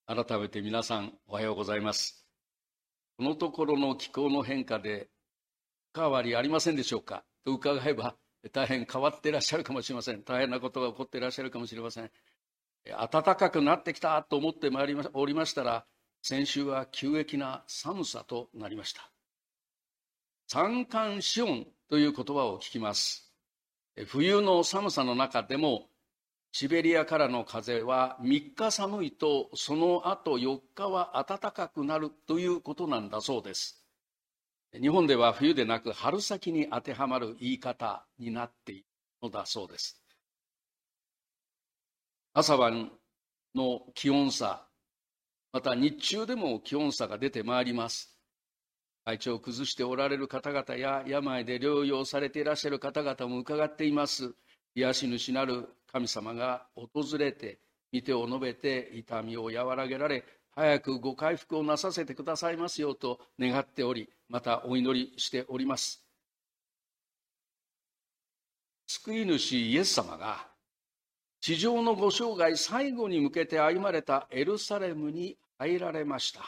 改めて皆さんおはようございます。このところの気候の変化でお変わりありませんでしょうかと伺えば、大変変わっていらっしゃるかもしれません。大変なことが起こっていらっしゃるかもしれません。暖かくなってきたと思っておりましたら、先週は急激な寒さとなりました。三寒四温という言葉を聞きます。冬の寒さの中でもシベリアからの風は3日寒いとその後4日は暖かくなるということなんだそうです。日本では冬でなく春先に当てはまる言い方になっているのだそうです。朝晩の気温差、また日中でも気温差が出てまいります。体調を崩しておられる方々や病で療養されていらっしゃる方々も伺っています。癒し主なる神様が訪れて御手を述べて痛みを和らげられ、早くご回復をなさせてくださいますようと願っており、またお祈りしております。救い主イエス様が地上のご生涯最後に向けて歩まれたエルサレムに入られました。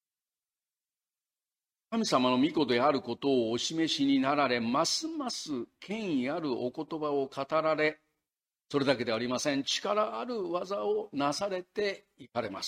神様の御子であることをお示しになられ、ますます権威あるお言葉を語られ、それだけではありません。力ある技をなされていかれます。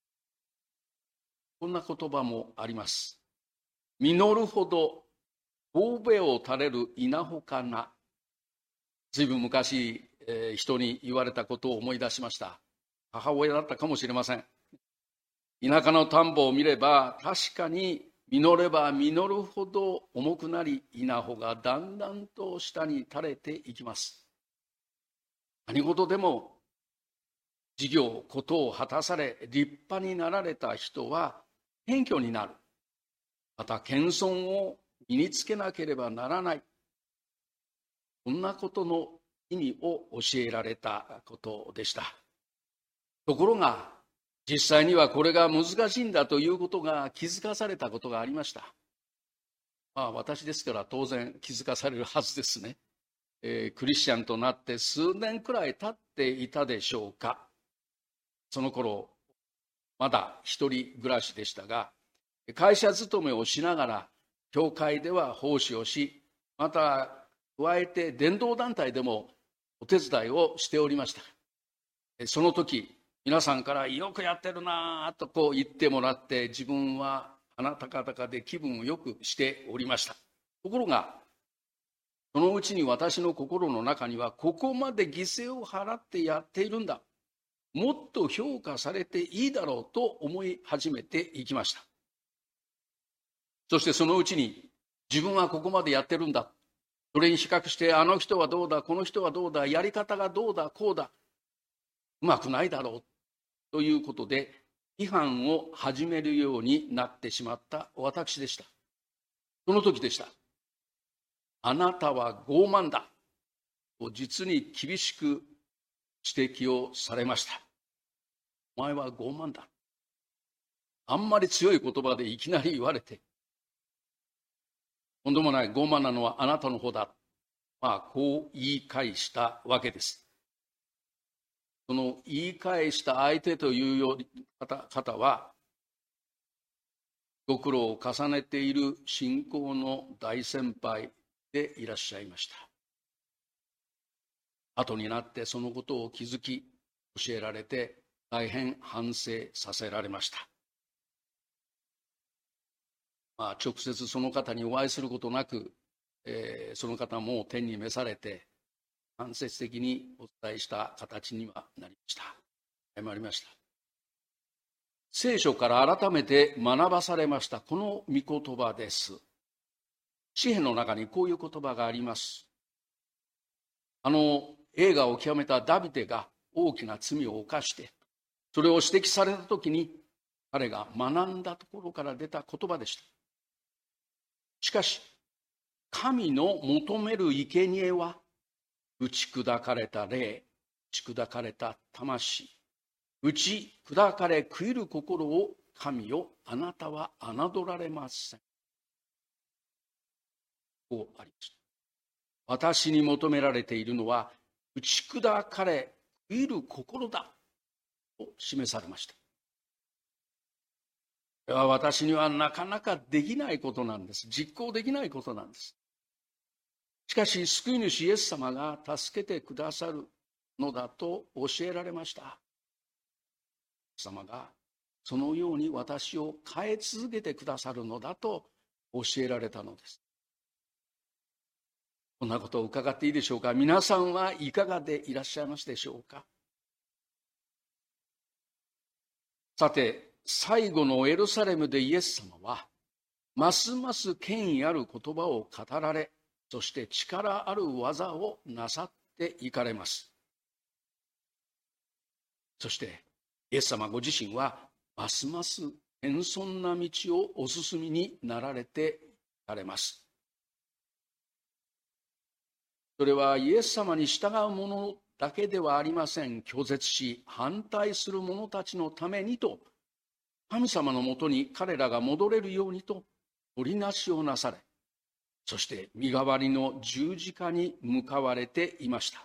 こんな言葉もあります。実るほど頭を垂れる稲穂かな。ずいぶん昔、人に言われたことを思い出しました。母親だったかもしれません。田舎の田んぼを見れば確かに実れば実るほど重くなり、稲穂がだんだんと下に垂れていきます。何事でも事業、ことを果たされ立派になられた人は謙虚になる。また謙遜を身につけなければならない。こんなことの意味を教えられたことでした。ところが実際にはこれが難しいんだということが気づかされたことがありました。私ですから当然気づかされるはずですね。クリスチャンとなって数年くらい経っていたでしょうか。その頃まだ一人暮らしでしたが、会社勤めをしながら教会では奉仕をし、また加えて伝道団体でもお手伝いをしておりました。その時皆さんからよくやってるなとこう言ってもらって、自分は鼻高々で気分をよくしておりました。ところがそのうちに私の心の中には、ここまで犠牲を払ってやっているんだ、もっと評価されていいだろうと思い始めていきました。そしてそのうちに、自分はここまでやってるんだ、それに比較してあの人はどうだ、この人はどうだ、やり方がどうだこうだ、うまくないだろうということで批判を始めるようになってしまった私でした。その時でした。あなたは傲慢だと実に厳しく指摘をされました。お前は傲慢だ。あんまり強い言葉でいきなり言われて、とんでもない、傲慢なのはあなたの方だ。こう言い返したわけです。その言い返した相手という方は、ご苦労を重ねている信仰の大先輩でいらっしゃいました。後になってそのことを気づき、教えられて大変反省させられました。直接その方にお会いすることなく、その方も天に召されて間接的にお伝えした形にはなりました。謝りました。聖書から改めて学ばされましたこの御言葉です。詩篇の中にこういう言葉があります。映画を極めたダビデが大きな罪を犯して、それを指摘された時に彼が学んだところから出た言葉でした。しかし神の求める生贄は、打ち砕かれた霊、打ち砕かれた魂、打ち砕かれ悔いる心を神よ、あなたは侮られません。こうありました。私に求められているのは、打ち砕かれ悔いる心だと示されました。 これは私にはなかなかできないことなんです。実行できないことなんです。しかし、救い主イエス様が助けてくださるのだと教えられました。イエス様がそのように私を変え続けてくださるのだと教えられたのです。こんなことを伺っていいでしょうか。皆さんはいかがでいらっしゃいますでしょうか。さて、最後のエルサレムでイエス様はますます権威ある言葉を語られ、そして力ある技をなさっていかれます。そしてイエス様ご自身はますます謙遜な道をお進みになられていかれます。それはイエス様に従う者だけではありません。拒絶し反対する者たちのためにと、神様のもとに彼らが戻れるようにと取りなしをなされ、そして身代わりの十字架に向かわれていました。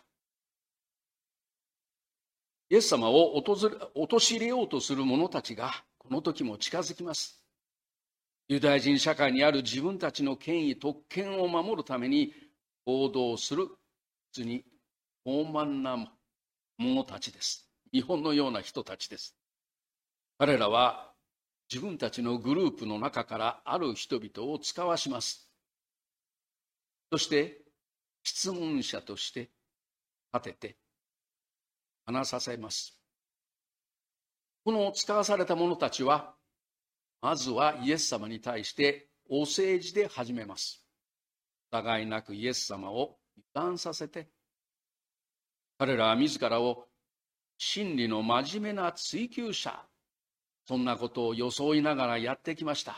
イエス様を陥れようとする者たちがこの時も近づきます。ユダヤ人社会にある自分たちの権威特権を守るために行動する、実に傲慢な者たちです。日本のような人たちです。彼らは自分たちのグループの中からある人々を使わします。そして質問者として立てて話させます。この使わされた者たちは、まずはイエス様に対してお政治で始めます。疑いなくイエス様を油断させて、彼らは自らを真理の真面目な追求者、そんなことを装いながらやってきました。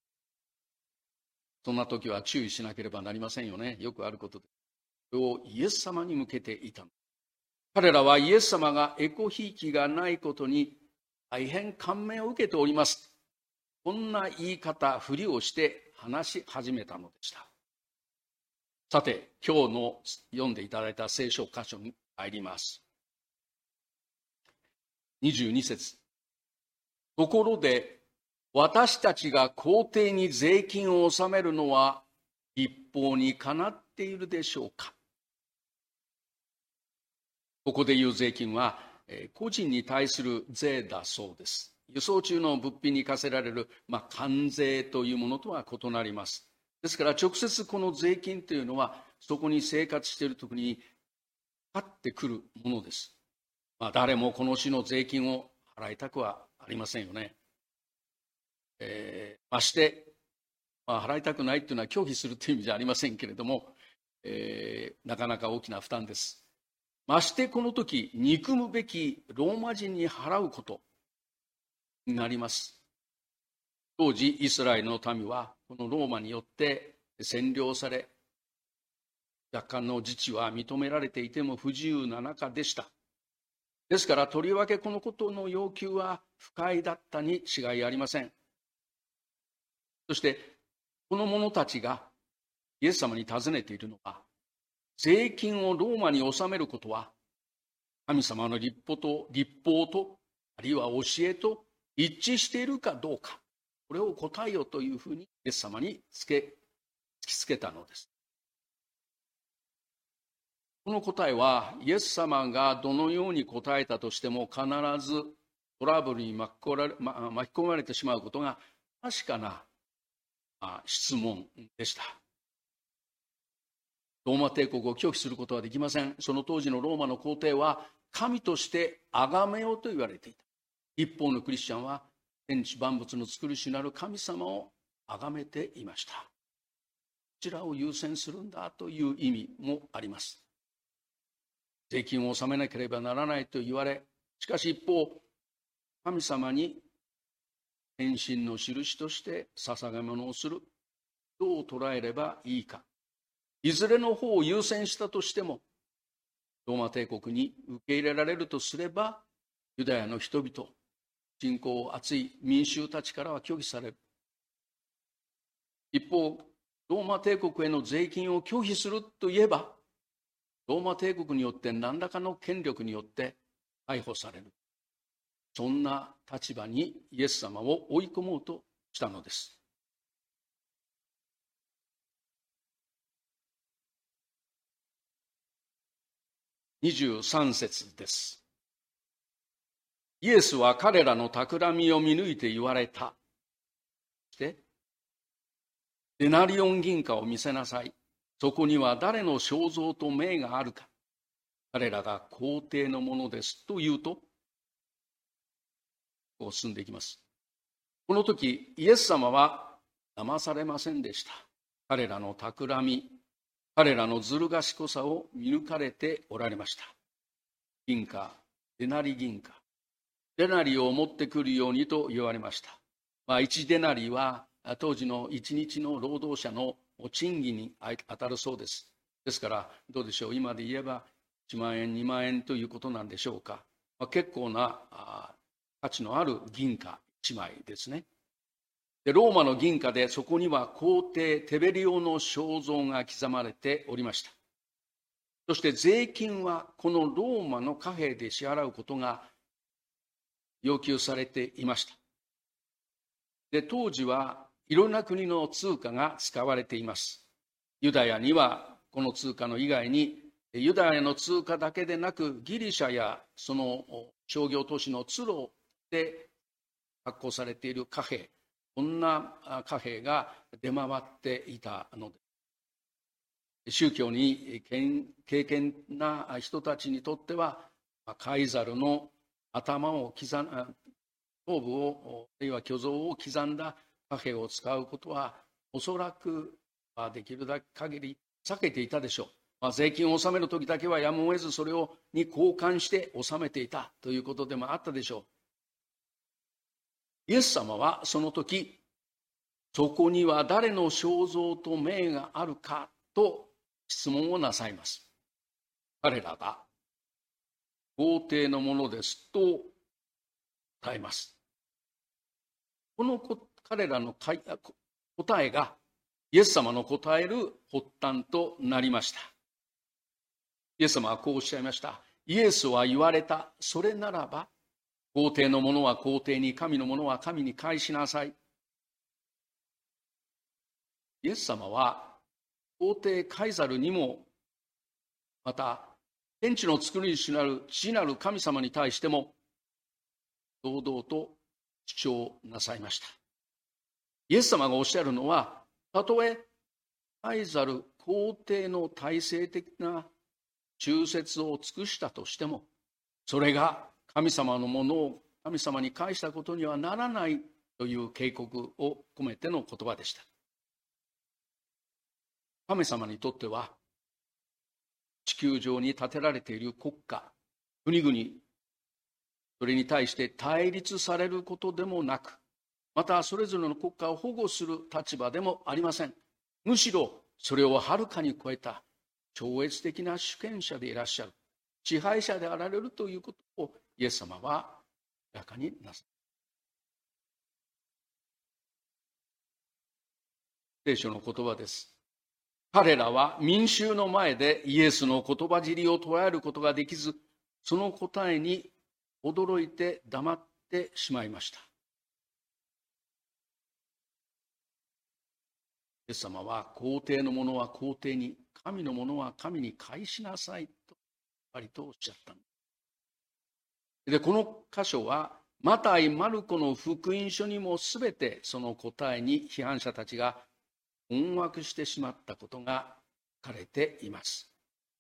そんな時は注意しなければなりませんよね。よくあることで。それをイエス様に向けていた。彼らはイエス様がエコひいきがないことに大変感銘を受けております。こんな言い方、ふりをして話し始めたのでした。さて、今日の読んでいただいた聖書箇所に入ります。22節。ところで、私たちが皇帝に税金を納めるのは立法にかなっているでしょうか。ここで言う税金は、個人に対する税だそうです。輸送中の物品に課せられる、関税というものとは異なります。ですから直接この税金というのはそこに生活している時にかかってくるものです。誰もこの種の税金を払いたくはありませんよね。まして、払いたくないというのは拒否するという意味じゃありませんけれども、なかなか大きな負担です。ましてこの時憎むべきローマ人に払うことになります。当時イスラエルの民はこのローマによって占領され、若干の自治は認められていても不自由な中でした。ですからとりわけこのことの要求は不快だったに違いありません。そしてこの者たちがイエス様に尋ねているのは、税金をローマに納めることは神様の立法とあるいは教えと一致しているかどうか、これを答えよというふうにイエス様に突きつけたのです。この答えはイエス様がどのように答えたとしても必ずトラブルに巻き込まれてしまうことが確かな質問でした。ローマ帝国を拒否することはできません。その当時のローマの皇帝は神として崇めようと言われていた。一方のクリスチャンは天地万物の作る主なる神様を崇めていました。こちらを優先するんだという意味もあります。税金を納めなければならないと言われ、しかし一方神様に献身の印として捧げ物をする、どう捉えればいいか、いずれの方を優先したとしてもローマ帝国に受け入れられるとすれば、ユダヤの人々、信仰厚い民衆たちからは拒否される。一方ローマ帝国への税金を拒否するといえば、ローマ帝国によって何らかの権力によって逮捕される。 そんな立場にイエス様を追い込もうとしたのです。23節です。イエスは彼らの企みを見抜いて言われた。そして、デナリオン銀貨を見せなさい。そこには誰の肖像と名があるか。彼らが皇帝のものですと言うと、こう進んでいきます。この時、イエス様は騙されませんでした。彼らの企み、彼らのずる賢さを見抜かれておられました。銀貨、デナリ銀貨。デナリを持ってくるようにと言われました。1デナリは当時の1日の労働者の賃金に当たるそうです。ですから、どうでしょう、今で言えば1万円、2万円ということなんでしょうか。結構な価値のある銀貨1枚ですね。で、ローマの銀貨でそこには皇帝テベリオの肖像が刻まれておりました。そして税金はこのローマの貨幣で支払うことが要求されていました。で、当時はいろんな国の通貨が使われています。ユダヤにはこの通貨の以外にユダヤの通貨だけでなくギリシャやその商業都市のツロで発行されている貨幣、こんな貨幣が出回っていたのです。宗教に敬虔な人たちにとってはカイザルの頭を頭部をあるいは虚像を刻んだ貨幣を使うことはおそらくできる限り避けていたでしょう。税金を納める時だけはやむを得ずそれに交換して納めていたということでもあったでしょう。イエス様はその時、そこには誰の肖像と名があるかと質問をなさいます。彼らが皇帝のものですと答えます。この彼らの答えがイエス様の答える発端となりました。イエス様はこうおっしゃいました。イエスは言われた。それならば皇帝のものは皇帝に、神のものは神に返しなさい。イエス様は皇帝カイザルにも、また天地の作り主なる父なる神様に対しても堂々と主張なさいました。イエス様がおっしゃるのは、たとえカイザル皇帝の体制的な忠節を尽くしたとしても、それが神様のものを神様に返したことにはならないという警告を込めての言葉でした。神様にとっては地球上に建てられている国家、国々、それに対して対立されることでもなく、またそれぞれの国家を保護する立場でもありません。むしろそれをはるかに超えた超越的な主権者でいらっしゃる、支配者であられるということをイエス様は明らかになさい。聖書の言葉です。彼らは民衆の前でイエスの言葉尻を捉えることができず、その答えに驚いて黙ってしまいました。イエス様は皇帝のものは皇帝に、神のものは神に返しなさいと割とおっしゃったんです。で、この箇所はマタイ・マルコの福音書にもすべてその答えに批判者たちが困惑してしまったことが書かれています。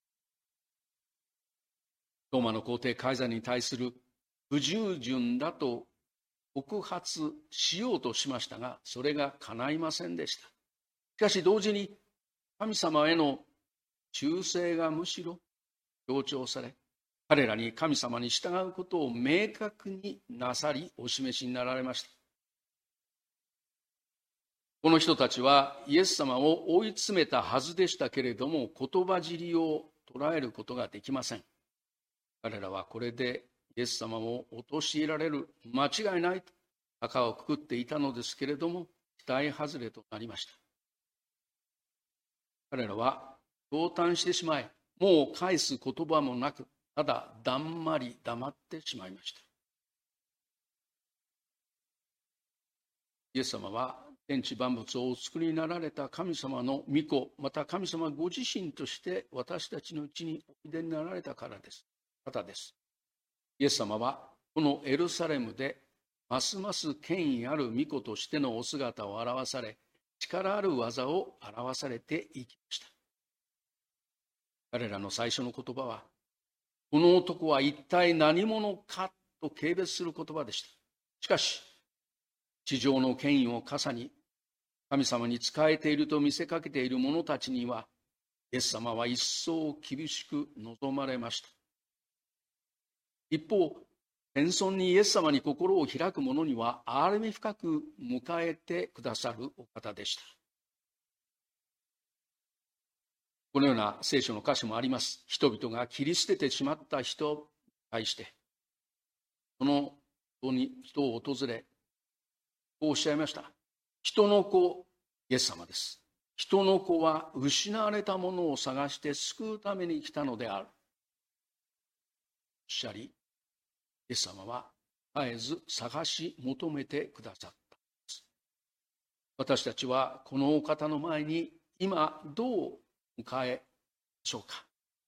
ローマの皇帝カイザルに対する不従順だと告発しようとしましたが、それが叶いませんでした。しかし同時に神様への忠誠がむしろ強調され、彼らに神様に従うことを明確になさりお示しになられました。この人たちはイエス様を追い詰めたはずでしたけれども、言葉尻を捉えることができません。彼らはこれでイエス様を陥れられる、間違いないと高をくくっていたのですけれども、期待外れとなりました。彼らは驚嘆してしまい、もう返す言葉もなく、ただだんまり黙ってしまいました。 イエス様は天地万物をお作りになられた神様の御子、また神様ご自身として私たちのうちにおいでになられた方です。イエス様はこのエルサレムでますます権威ある御子としてのお姿を表され、力ある技を表されていきました。彼らの最初の言葉は、この男は一体何者かと軽蔑する言葉でした。しかし、地上の権威を笠に神様に仕えていると見せかけている者たちには、イエス様は一層厳しく望まれました。一方、謙遜にイエス様に心を開く者には、憐れみ深く迎えてくださるお方でした。このような聖書の歌詞もあります。人々が切り捨ててしまった人に対して、その人を訪れ、こうおっしゃいました。人の子、イエス様です。人の子は失われたものを探して救うために来たのである。おっしゃり、イエス様は絶えず探し求めてくださったんです。私たちはこのお方の前に今どう迎えましょうか。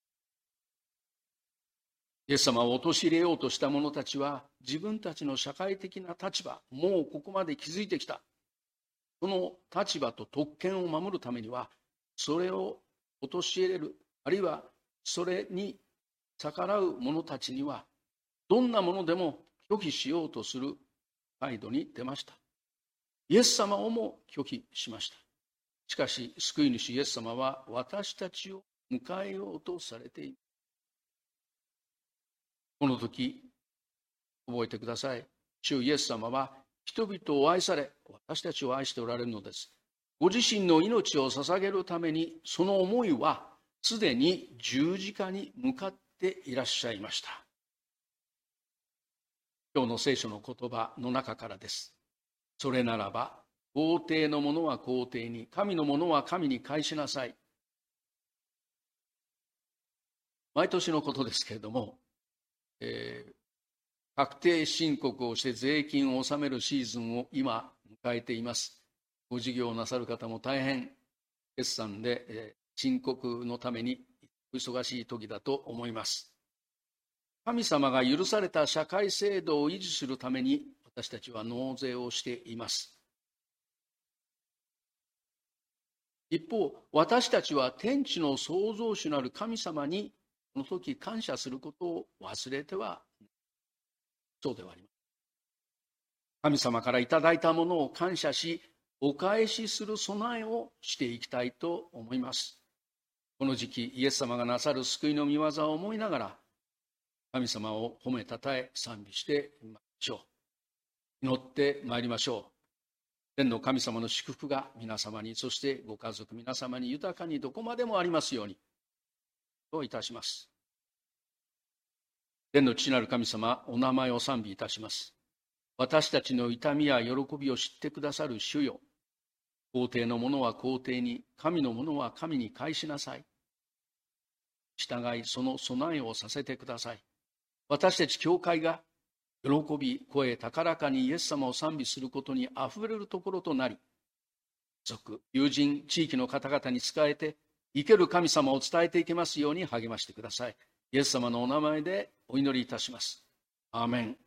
イエス様を陥れようとした者たちは、自分たちの社会的な立場、もうここまで築いてきた。その立場と特権を守るためには、それを陥れる、あるいはそれに逆らう者たちには、どんなものでも拒否しようとする態度に出ました。イエス様をも拒否しました。しかし、救い主イエス様は私たちを迎えようとされている。この時、覚えてください。主イエス様は人々を愛され、私たちを愛しておられるのです。ご自身の命を捧げるために、その思いはすでに十字架に向かっていらっしゃいました。今日の聖書の言葉の中からです。それならば、皇帝のものは皇帝に、神のものは神に返しなさい。毎年のことですけれども、確定申告をして税金を納めるシーズンを今迎えています。ご事業をなさる方も大変決算で申告のために忙しい時だと思います。神様が許された社会制度を維持するために私たちは納税をしています。一方、私たちは天地の創造主なる神様にこの時感謝することを忘れてはそうではありません。神様からいただいたものを感謝し、お返しする備えをしていきたいと思います。この時期、イエス様がなさる救いの御業を思いながら、神様を褒めたたえ賛美してみましょう。祈ってまいりましょう。天の神様の祝福が皆様に、そしてご家族皆様に豊かにどこまでもありますようにといたします。天の父なる神様、お名前を賛美いたします。私たちの痛みや喜びを知ってくださる主よ。皇帝のものは皇帝に、神のものは神に返しなさい。従いその備えをさせてください。私たち教会が喜び、声高らかにイエス様を賛美することにあふれるところとなり、族、友人、地域の方々に仕えて、生ける神様を伝えていけますように励ましてください。イエス様のお名前でお祈りいたします。アーメン。